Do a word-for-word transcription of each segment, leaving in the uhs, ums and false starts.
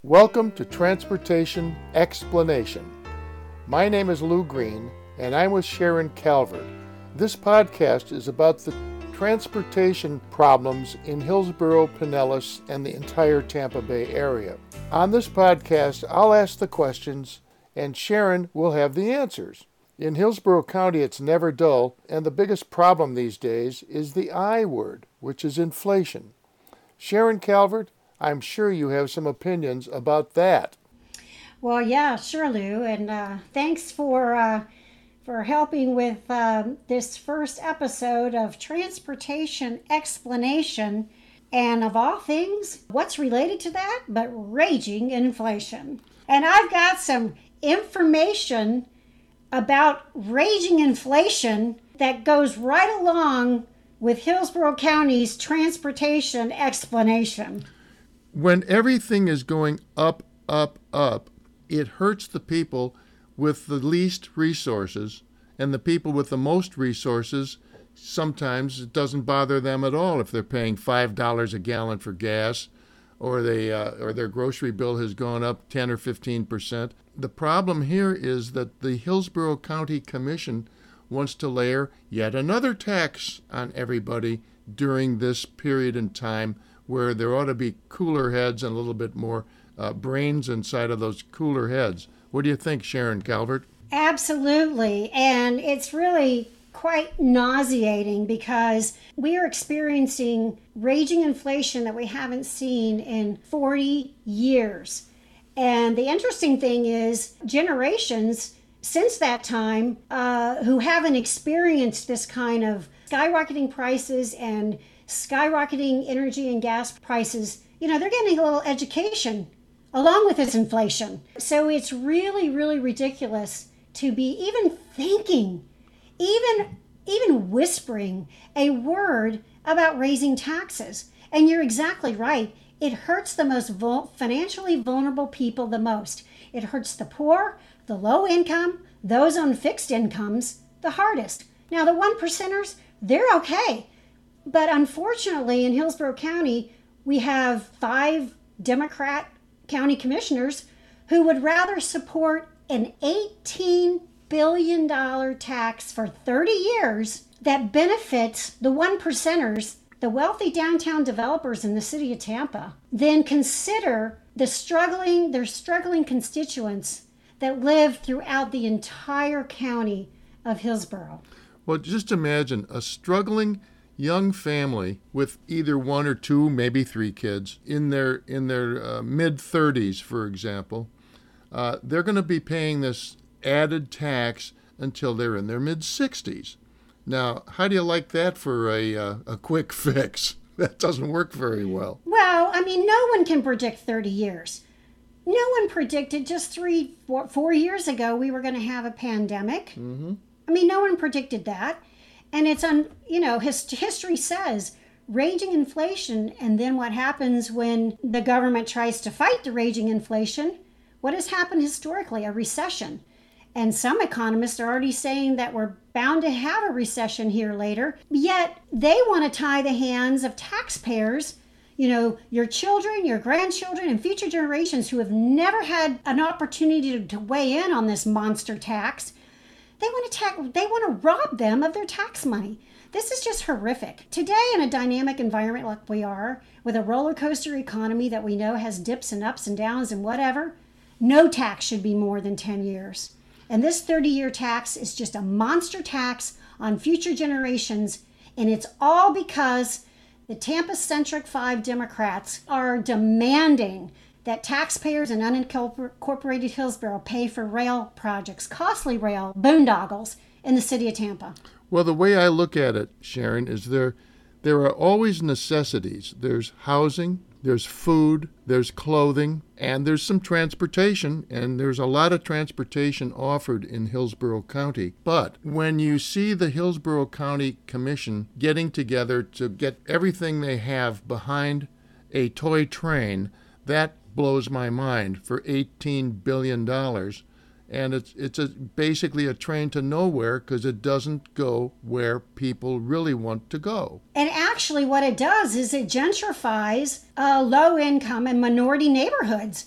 Welcome to Transportation Explanation. My name is Lou Green, and I'm with Sharon Calvert. This podcast is about the transportation problems in Hillsborough, Pinellas, and the entire Tampa Bay area. On this podcast, I'll ask the questions, and Sharon will have the answers. In Hillsborough County, it's never dull, and the biggest problem these days is the I word, which is inflation. Sharon Calvert, I'm sure you have some opinions about that. Well, yeah, sure, Lou, and uh, thanks for uh, for helping with uh, this first episode of Transportation Explanation, and of all things, what's related to that but raging inflation. And I've got some information about raging inflation that goes right along with Hillsborough County's Transportation Explanation. When everything is going up, up, up, it hurts the people with the least resources, and the people with the most resources, sometimes it doesn't bother them at all if they're paying five dollars a gallon for gas, or they uh, or their grocery bill has gone up ten or fifteen percent. The problem here is that the Hillsborough County Commission wants to layer yet another tax on everybody during this period in time, where there ought to be cooler heads and a little bit more uh, brains inside of those cooler heads. What do you think, Sharon Calvert? Absolutely. And it's really quite nauseating because we are experiencing raging inflation that we haven't seen in forty years. And the interesting thing is generations since that time uh, who haven't experienced this kind of skyrocketing prices and skyrocketing energy and gas prices, you know, they're getting a little education along with this inflation. So it's really, really ridiculous to be even thinking, even, even whispering a word about raising taxes. And you're exactly right. It hurts the most vul- financially vulnerable people the most. It hurts the poor, the low income, those on fixed incomes the hardest. Now, the one percenters, they're okay. But unfortunately, in Hillsborough County, we have five Democrat county commissioners who would rather support an eighteen billion dollars tax for thirty years that benefits the one percenters, the wealthy downtown developers in the city of Tampa, than consider the struggling, their struggling constituents that live throughout the entire county of Hillsborough. Well, just imagine a struggling young family with either one or two, maybe three kids in their in their uh, mid thirties, for example. Uh, they're going to be paying this added tax until they're in their mid sixties. Now, how do you like that for a uh, a quick fix? That doesn't work very well. Well, I mean, no one can predict thirty years. No one predicted just three, four, four years ago we were going to have a pandemic. Mm-hmm. I mean, no one predicted that. And it's on, you know, his, history says raging inflation, and then what happens when the government tries to fight the raging inflation? What has happened historically? A recession. And some economists are already saying that we're bound to have a recession here later. Yet they want to tie the hands of taxpayers, you know, your children, your grandchildren, and future generations who have never had an opportunity to, to weigh in on this monster tax. They want to ta- they want to rob them of their tax money. This is just horrific. Today, in a dynamic environment like we are, with a roller coaster economy that we know has dips and ups and downs and whatever, no tax should be more than ten years. And this thirty-year tax is just a monster tax on future generations, and it's all because the Tampa-centric five Democrats are demanding that taxpayers in unincorporated Hillsborough pay for rail projects, costly rail boondoggles in the city of Tampa. Well, the way I look at it, Sharon, is there there are always necessities. There's housing, there's food, there's clothing, and there's some transportation, and there's a lot of transportation offered in Hillsborough County. But when you see the Hillsborough County Commission getting together to get everything they have behind a toy train, that blows my mind for eighteen billion dollars. And it's it's a, basically a train to nowhere because it doesn't go where people really want to go. And actually what it does is it gentrifies uh, low-income and minority neighborhoods.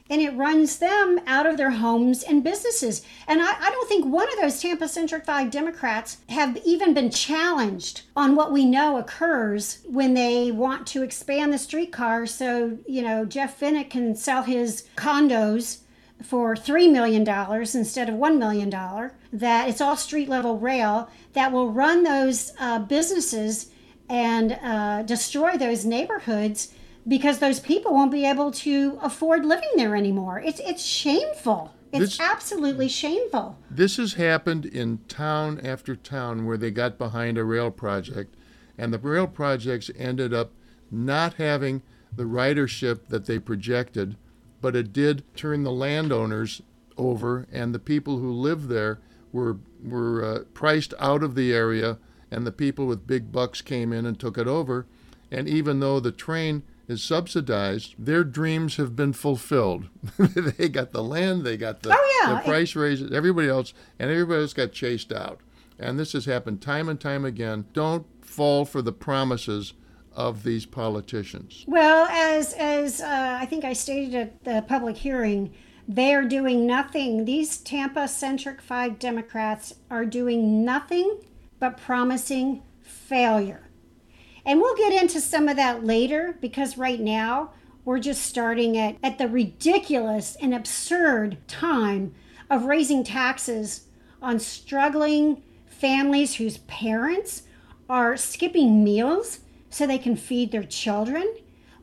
and it runs them out of their homes and businesses. And I, I don't think one of those Tampa-centric five Democrats have even been challenged on what we know occurs when they want to expand the streetcar so, you know, Jeff Finnick can sell his condos for three million dollars instead of one million dollars, that it's all street-level rail that will run those uh, businesses and uh, destroy those neighborhoods because those people won't be able to afford living there anymore. It's it's shameful. It's This- absolutely shameful. This has happened in town after town where they got behind a rail project, and the rail projects ended up not having the ridership that they projected, but it did turn the landowners over, and the people who lived there were were uh, priced out of the area, and the people with big bucks came in and took it over. And even though the train is subsidized, their dreams have been fulfilled. They got the land, they got the, Oh, yeah. the price raises, everybody else, and everybody else got chased out. And this has happened time and time again. Don't fall for the promises of these politicians. Well, as as uh, I think I stated at the public hearing, they are doing nothing. These Tampa-centric five Democrats are doing nothing but promising failure. And we'll get into some of that later because right now we're just starting at, at the ridiculous and absurd time of raising taxes on struggling families whose parents are skipping meals so they can feed their children.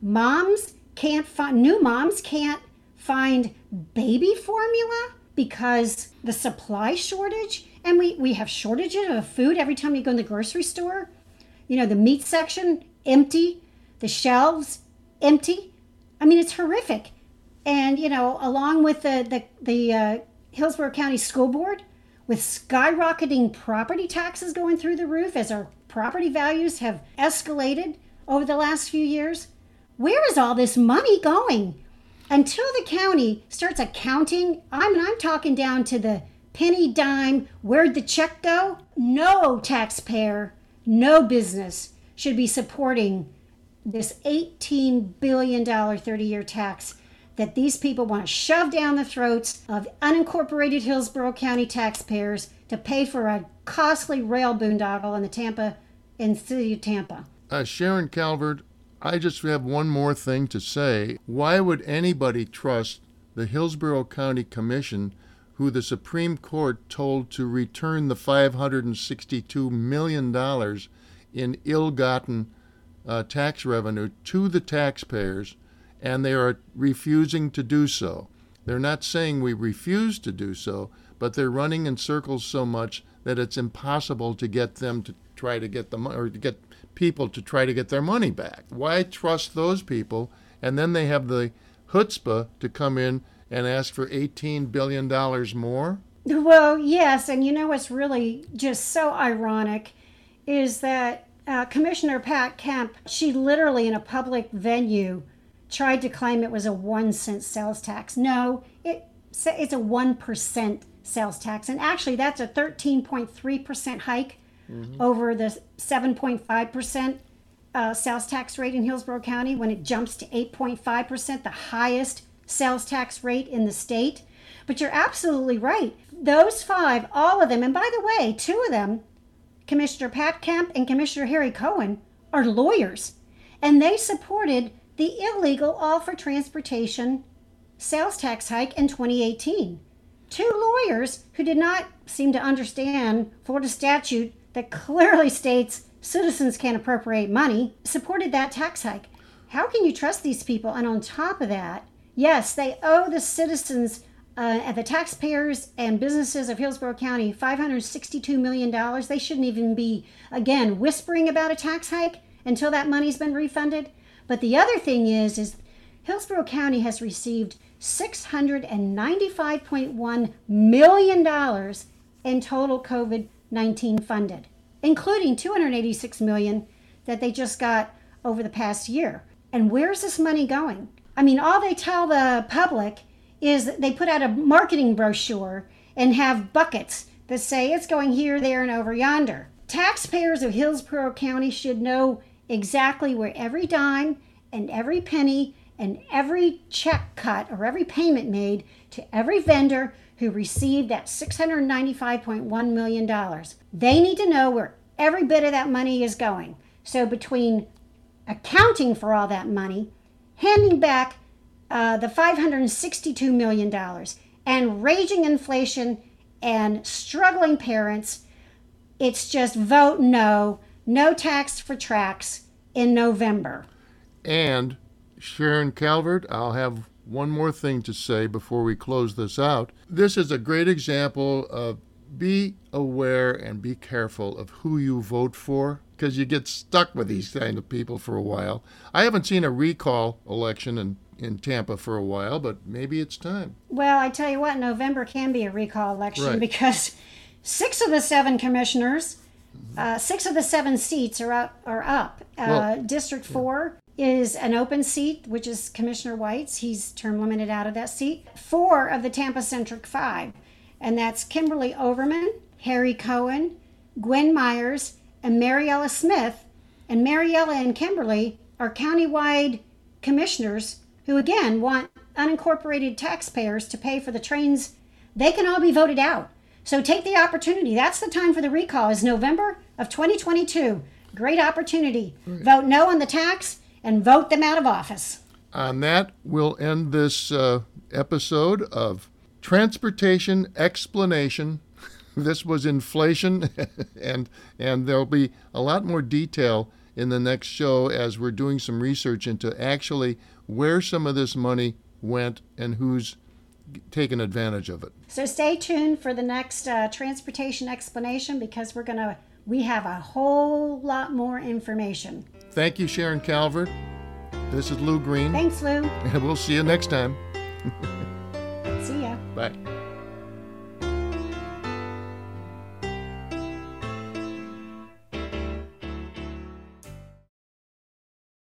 Moms can't find, new moms can't find baby formula because the supply shortage, and we, we have shortages of food every time you go in the grocery store. You know, the meat section, empty. The shelves, empty. I mean, it's horrific. And, you know, along with the, the, the uh, Hillsborough County School Board, with skyrocketing property taxes going through the roof as our property values have escalated over the last few years, where is all this money going? Until the county starts accounting, I mean, I'm talking down to the penny dime, where'd the check go? No taxpayer, no business should be supporting this eighteen billion dollars thirty-year tax that these people want to shove down the throats of unincorporated Hillsborough County taxpayers to pay for a costly rail boondoggle in the Tampa, in the city of Tampa. Uh, Sharon Calvert, I just have one more thing to say. Why would anybody trust the Hillsborough County Commission, who the Supreme Court told to return the five hundred sixty-two million dollars in ill-gotten uh, tax revenue to the taxpayers, and they are refusing to do so? They're not saying we refuse to do so, but they're running in circles so much that it's impossible to get them to try to get the money, or to get people to try to get their money back. Why trust those people? And then they have the chutzpah to come in and ask for eighteen billion dollars more? Well, yes, and you know what's really just so ironic is that uh, Commissioner Pat Kemp, she literally in a public venue tried to claim it was a one cent sales tax. No, it it's a one percent sales tax, and actually that's a thirteen point three percent hike mm-hmm. over the seven point five percent uh, sales tax rate in Hillsborough County when it jumps to eight point five percent, the highest sales tax rate in the state. But you're absolutely right. Those five, all of them, and by the way, two of them, Commissioner Pat Kemp and Commissioner Harry Cohen, are lawyers, and they supported the illegal all for transportation sales tax hike in twenty eighteen. Two lawyers who did not seem to understand Florida statute that clearly states citizens can't appropriate money supported that tax hike. How can you trust these people? And on top of that, yes, they owe the citizens uh, and the taxpayers and businesses of Hillsborough County five hundred sixty-two million dollars. They shouldn't even be, again, whispering about a tax hike until that money's been refunded. But the other thing is, is Hillsborough County has received six hundred ninety-five point one million dollars in total COVID nineteen funded, including two hundred eighty-six million dollars that they just got over the past year. And where's this money going? I mean, all they tell the public is that they put out a marketing brochure and have buckets that say it's going here, there, and over yonder. Taxpayers of Hillsborough County should know exactly where every dime and every penny and every check cut or every payment made to every vendor who received that six hundred ninety-five point one million dollars. They need to know where every bit of that money is going. So between accounting for all that money, handing back uh, the five hundred sixty-two million dollars, and raging inflation and struggling parents, it's just vote no, no tax for tracks in November. And Sharon Calvert, I'll have one more thing to say before we close this out. This is a great example of be aware and be careful of who you vote for, because you get stuck with these kind of people for a while. I haven't seen a recall election in, in Tampa for a while, but maybe it's time. Well, I tell you what, November can be a recall election Right. because six of the seven commissioners, uh, six of the seven seats are up. Are up. Uh, Well, District four is an open seat, which is Commissioner White's. He's term limited out of that seat. Four of the Tampa Centric Five, and that's Kimberly Overman, Harry Cohen, Gwen Myers, and Mariella Smith. And Mariella and Kimberly are countywide commissioners who, again, want unincorporated taxpayers to pay for the trains. They can all be voted out. So take the opportunity. That's the time for the recall, is November of twenty twenty-two. Great opportunity. Vote no on the tax and vote them out of office. On that, we'll end this uh, episode of Transportation Explanation. This was inflation, and and there'll be a lot more detail in the next show as we're doing some research into actually where some of this money went and who's taken advantage of it. So stay tuned for the next uh, transportation explanation, because we're gonna we have a whole lot more information. Thank you, Sharon Calvert. This is Lou Green, Thanks, Lou. and we'll see you next time. See ya. Bye.